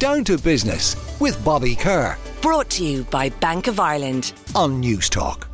Down to Business with Bobby Kerr. Brought to you by Bank of Ireland on News Talk.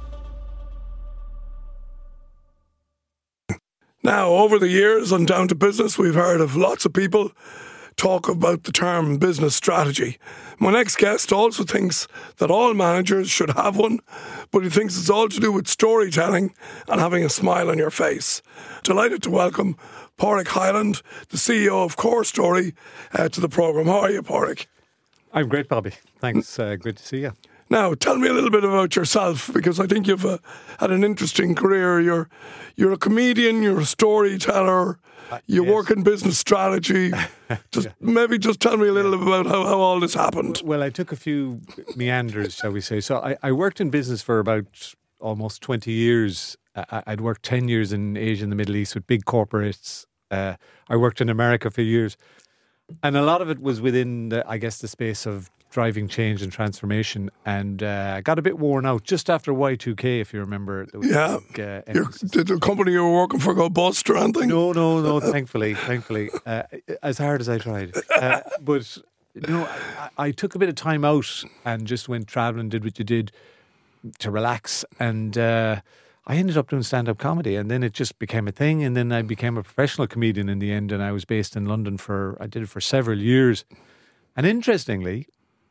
Now, over the years on Down to Business, we've heard of lots of people talk about the term business strategy. My next guest also thinks that all managers should have one, but he thinks it's all to do with storytelling and having a smile on your face. Delighted to welcome Pádraig Hyland, the CEO of Core Story, to the programme. How are you, Pádraig? I'm great, Bobby. Thanks. Good to see you. Now, tell me a little bit about yourself, because I think you've had an interesting career. You're a comedian, you're a storyteller, you work in business strategy. Maybe just tell me a little about how all this happened. Well, I took a few meanders, shall we say. So I worked in business for about almost 20 years. I'd worked 10 years in Asia and the Middle East with big corporates. I worked in America for years. And a lot of it was within, the space of driving change and transformation, and got a bit worn out just after Y2K, if you remember. Did the company you were working for go bust or anything? No, thankfully. As hard as I tried. But, I took a bit of time out and just went travelling, did what you did to relax, and I ended up doing stand-up comedy, and then it just became a thing, and then I became a professional comedian in the end, and I was based in London I did it for several years. And interestingly,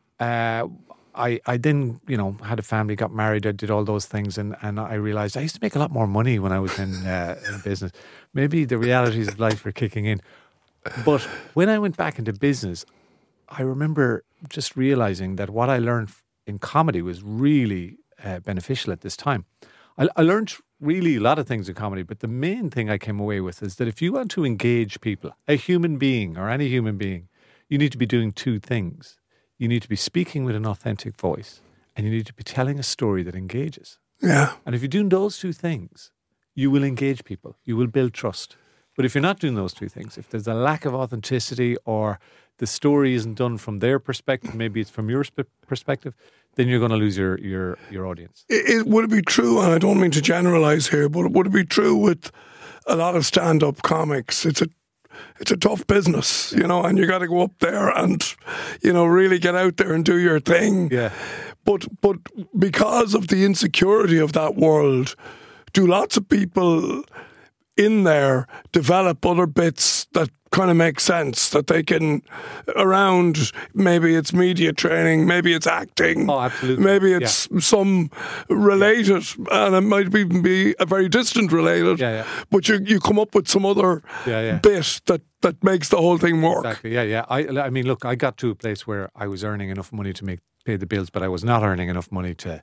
I then, had a family, got married, I did all those things, and I realised I used to make a lot more money when I was in business. Maybe the realities of life were kicking in. But when I went back into business, I remember just realising that what I learned in comedy was really beneficial at this time. I learned really a lot of things in comedy, but the main thing I came away with is that if you want to engage people, a human being or any human being, you need to be doing two things. You need to be speaking with an authentic voice, and you need to be telling a story that engages. Yeah. And if you're doing those two things, you will engage people. You will build trust. But if you're not doing those two things, if there's a lack of authenticity or the story isn't done from their perspective, maybe it's from your perspective, then you're going to lose your audience. Would it be true, and I don't mean to generalise here, but would it be true with a lot of stand-up comics? It's a tough business, and you got to go up there and, really get out there and do your thing. Yeah. But because of the insecurity of that world, do lots of people in there develop other bits that kind of make sense, that they can, around, maybe it's media training, maybe it's acting. Oh, absolutely. Maybe it's some related, and it might even be a very distant related, but you come up with some other bit that makes the whole thing work. Exactly, yeah. I mean, look, I got to a place where I was earning enough money to pay the bills, but I was not earning enough money to,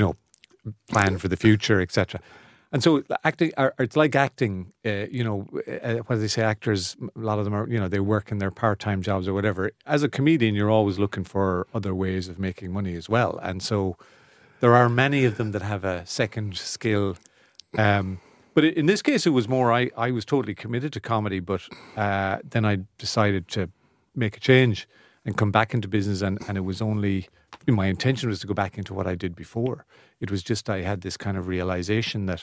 plan for the future, etc. And so acting, it's like acting, what do they say, actors, a lot of them are, they work in their part-time jobs or whatever. As a comedian, you're always looking for other ways of making money as well. And so there are many of them that have a second skill. But in this case, it was more, I was totally committed to comedy, but then I decided to make a change and come back into business. And it was only, my intention was to go back into what I did before. It was just, I had this kind of realization that,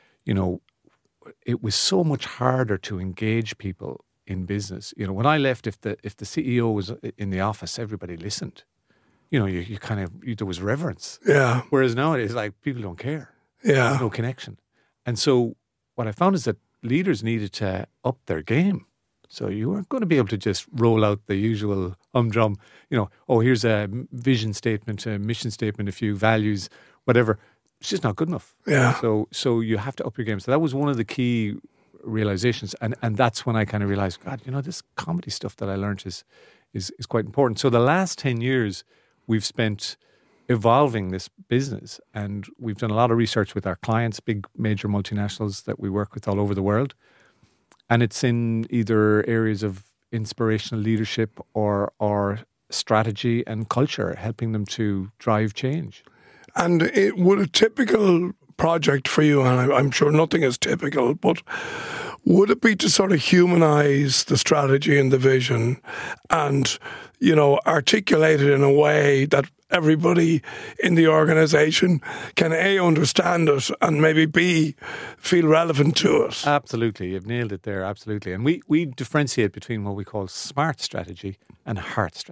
it was so much harder to engage people in business. When I left, if the CEO was in the office, everybody listened. There was reverence. Yeah. Whereas nowadays, people don't care. Yeah. There's no connection. And so what I found is that leaders needed to up their game. So you weren't going to be able to just roll out the usual humdrum, here's a vision statement, a mission statement, a few values, whatever. It's just not good enough. Yeah. So you have to up your game. So that was one of the key realizations. And that's when I kind of realized, God, this comedy stuff that I learned is quite important. So the last 10 years we've spent evolving this business, and we've done a lot of research with our clients, big major multinationals that we work with all over the world. And it's in either areas of inspirational leadership or strategy and culture, helping them to drive change. And would a typical project for you, and I'm sure nothing is typical, but would it be to sort of humanise the strategy and the vision and, articulate it in a way that everybody in the organisation can A, understand it, and maybe B, feel relevant to it? Absolutely. You've nailed it there. Absolutely. And we differentiate between what we call smart strategy and heart strategy.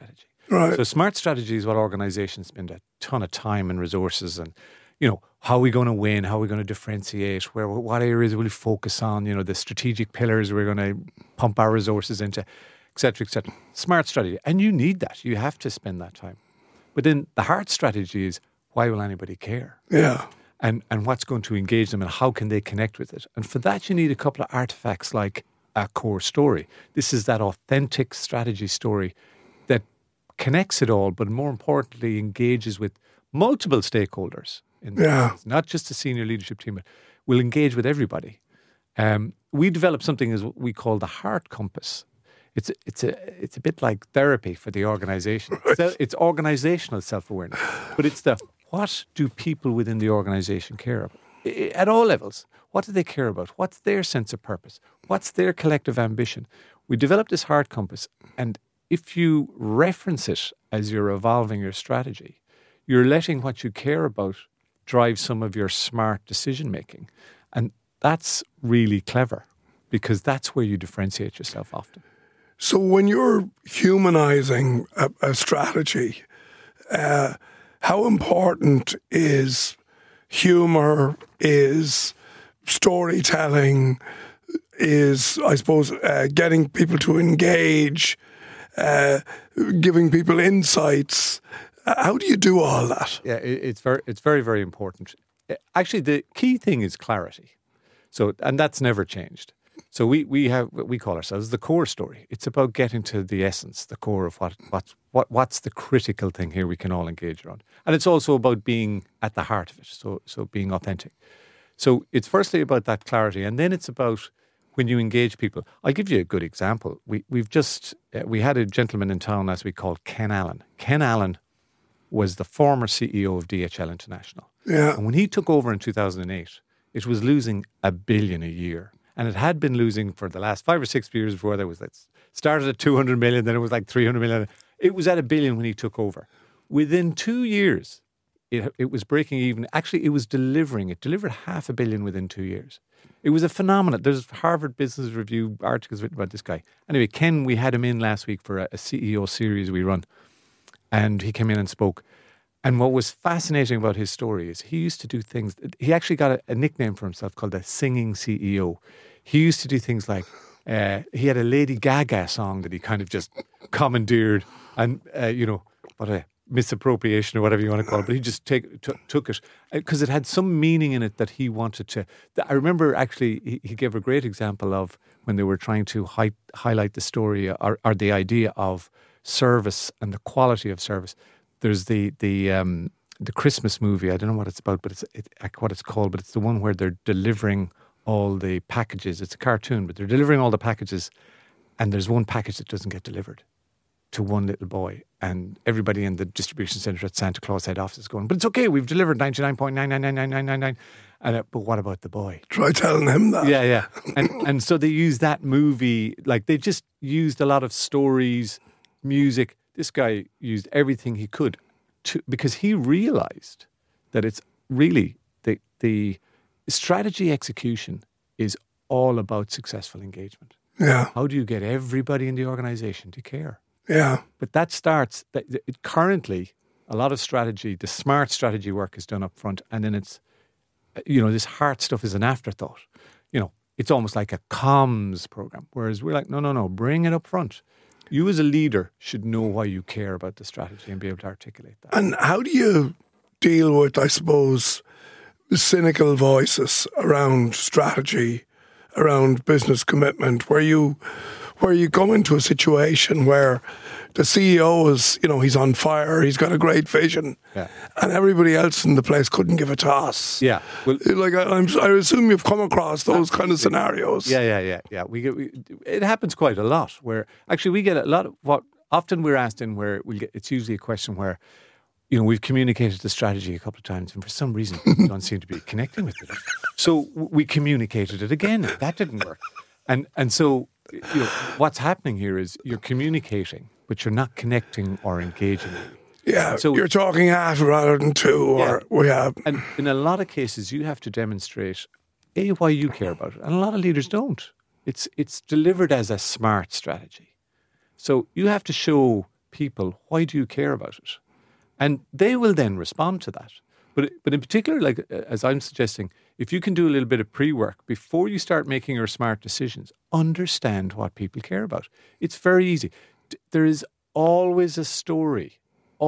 Right. So smart strategy is what organizations spend a ton of time and resources and, how are we going to win? How are we going to differentiate? What areas will we focus on? The strategic pillars we're going to pump our resources into, et cetera, et cetera. Smart strategy. And you need that. You have to spend that time. But then the hard strategy is, why will anybody care? Yeah. And what's going to engage them and how can they connect with it? And for that, you need a couple of artifacts like a core story. This is that authentic strategy story that connects it all, but more importantly, engages with multiple stakeholders. Not just the senior leadership team, but will engage with everybody. We developed something as what we call the Heart Compass. It's a bit like therapy for the organization. It's organizational self-awareness, but it's what do people within the organization care about? At all levels, what do they care about? What's their sense of purpose? What's their collective ambition? We developed this Heart Compass, and if you reference it as you're evolving your strategy, you're letting what you care about drive some of your smart decision-making. And that's really clever because that's where you differentiate yourself often. So when you're humanizing a strategy, how important is humor, is storytelling, is, I suppose, getting people to engage, giving people insights? How do you do all that? Yeah, it's very, very important. Actually, the key thing is clarity. So, and that's never changed. So we call ourselves the core story. It's about getting to the essence, the core of what's the critical thing here we can all engage around. And it's also about being at the heart of it. So being authentic. So it's firstly about that clarity, and then it's about when you engage people. I'll give you a good example. We had a gentleman in town last week called Ken Allen. Ken Allen was the former CEO of DHL International. Yeah. And when he took over in 2008, it was losing $1 billion a year. And it had been losing for the last 5 or 6 years before there was that. Started at 200 million, then it was like 300 million. It was at $1 billion when he took over. Within 2 years, it was breaking even. Actually, it delivered $500 million within 2 years. It was a phenomenon. There's Harvard Business Review articles written about this guy. Anyway, Ken, we had him in last week for a CEO series we run. And he came in and spoke. And what was fascinating about his story is he used to do things. He actually got a nickname for himself called the Singing CEO. He used to do things like, he had a Lady Gaga song that he kind of just commandeered and, what a misappropriation or whatever you want to call it. But he just took it because it had some meaning in it that he wanted to. I remember actually he gave a great example of when they were trying to highlight the story or the idea of service and the quality of service. There's the Christmas movie. I don't know what it's about, but what it's called. But it's the one where they're delivering all the packages. It's a cartoon, but they're delivering all the packages, and there's one package that doesn't get delivered to one little boy, and everybody in the distribution centre at Santa Claus head office is going, but it's okay, we've delivered 99.9999999. But what about the boy? Try telling him that. Yeah. And so they used that movie, like they just used a lot of stories, music. This guy used everything he could because he realized that it's really the strategy execution is all about successful engagement. Yeah. How do you get everybody in the organization to care? Yeah. But that starts, currently, a lot of strategy, the smart strategy work is done up front, and then it's, this heart stuff is an afterthought. It's almost like a comms program, whereas we're like, no, bring it up front. You as a leader should know why you care about the strategy and be able to articulate that. And how do you deal with, I suppose, the cynical voices around strategy, around business commitment, where you come into a situation where the CEO is, he's on fire, he's got a great vision, and everybody else in the place couldn't give a toss. Yeah. Well, I assume you've come across those kind of scenarios. Yeah. It happens quite a lot where actually we get a lot of what often we're asked in where it's usually a question where, we've communicated the strategy a couple of times and for some reason people don't seem to be connecting with it. So we communicated it again and that didn't work. And so, what's happening here is you're communicating, but you're not connecting or engaging. Yeah, so you're talking at rather than to, And in a lot of cases, you have to demonstrate, why you care about it. And a lot of leaders don't. It's delivered as a smart strategy. So you have to show people, why do you care about it? And they will then respond to that. But in particular, like as I'm suggesting, if you can do a little bit of pre-work before you start making your smart decisions, understand what people care about. It's very easy. There is always a story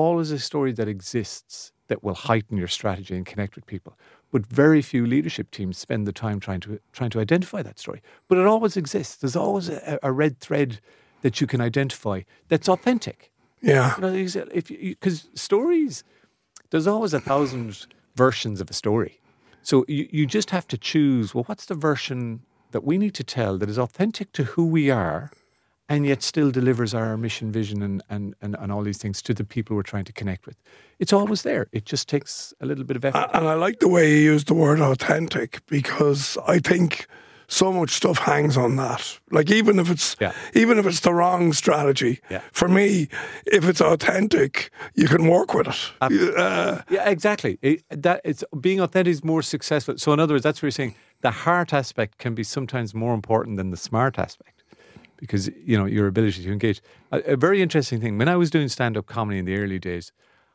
that exists that will heighten your strategy and connect with people. But very few leadership teams spend the time trying to identify that story. But it always exists. There's always a red thread that you can identify that's authentic. Yeah. Because stories, there's always 1,000 versions of a story. So you just have to choose, well, what's the version that we need to tell that is authentic to who we are and yet still delivers our mission, vision and all these things to the people we're trying to connect with. It's always there. It just takes a little bit of effort. And I like the way you use the word authentic, because I think so much stuff hangs on that. Like even if it's the wrong strategy, for me, if it's authentic, you can work with it. Yeah, exactly. It's being authentic is more successful. So in other words, that's what you're saying. The heart aspect can be sometimes more important than the smart aspect, because your ability to engage. A very interesting thing. When I was doing stand-up comedy in the early days,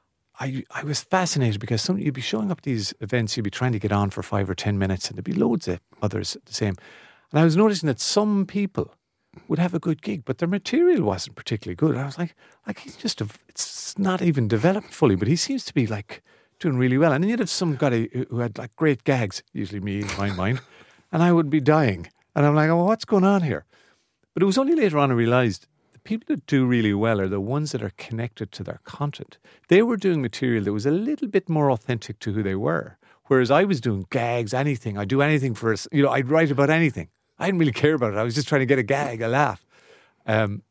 I was fascinated because you'd be showing up these events, you'd be trying to get on for 5 or 10 minutes, and there'd be loads of others the same. And I was noticing that some people would have a good gig, but their material wasn't particularly good. I was like he's just it's not even developed fully, but he seems to be like doing really well. And then you'd have some guy who had like great gags, usually me in my mind, and I would be dying. And I'm like, oh, what's going on here? But it was only later on I realised the people that do really well are the ones that are connected to their content. They were doing material that was a little bit more authentic to who they were. Whereas I was doing gags, anything. I'd do anything for us. I'd write about anything. I didn't really care about it. I was just trying to get a gag, a laugh. And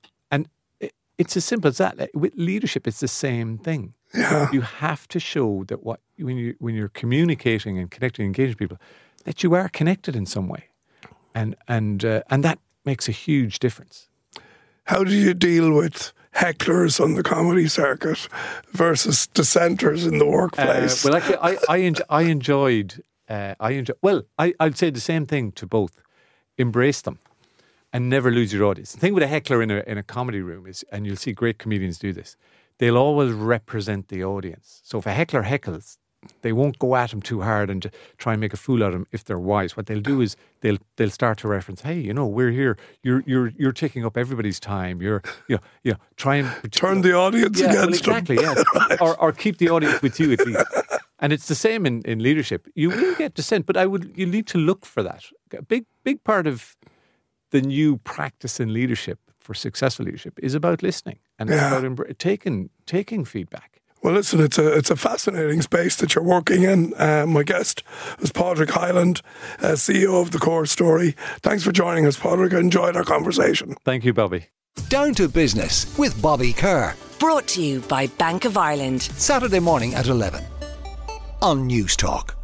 it's as simple as that. With leadership, it's the same thing. Yeah. You have to show that when you're communicating and connecting and engaging people, that you are connected in some way. And that makes a huge difference. How do you deal with hecklers on the comedy circuit versus dissenters in the workplace? Well, actually, I'd say the same thing to both. Embrace them and never lose your audience. The thing with a heckler in a comedy room is, and you'll see great comedians do this, they'll always represent the audience. So if a heckler heckles, they won't go at him too hard and try and make a fool out of him if they're wise. What they'll do is they'll start to reference, hey, we're here. You're taking up everybody's time. You're try and turn the audience against them. Exactly, yeah. or keep the audience with you at least. And it's the same in leadership. You will get dissent, but you need to look for that. A big part of the new practice in leadership for successful leadership is about listening and it's about taking feedback. Well, listen, it's a fascinating space that you're working in. My guest is Padraig Hyland, CEO of The Core Story. Thanks for joining us, Padraig. I enjoyed our conversation. Thank you, Bobby. Down to Business with Bobby Kerr. Brought to you by Bank of Ireland. Saturday morning at 11 on News Talk.